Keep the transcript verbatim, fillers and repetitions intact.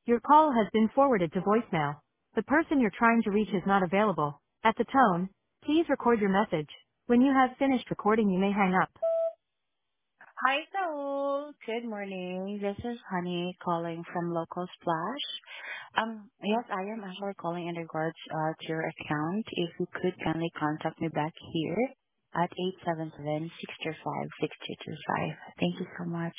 Your call has been forwarded to voicemail. The person you're trying to reach is not available. At the tone, please record your message. When you have finished recording, you may hang up. Hi, Saul. Good morning. This is Honey calling from Local Splash. Um, yes, I am actually calling in regards uh, to your account. If you could kindly contact me back here at eight seven seven, six two five, six two two five. Thank you so much.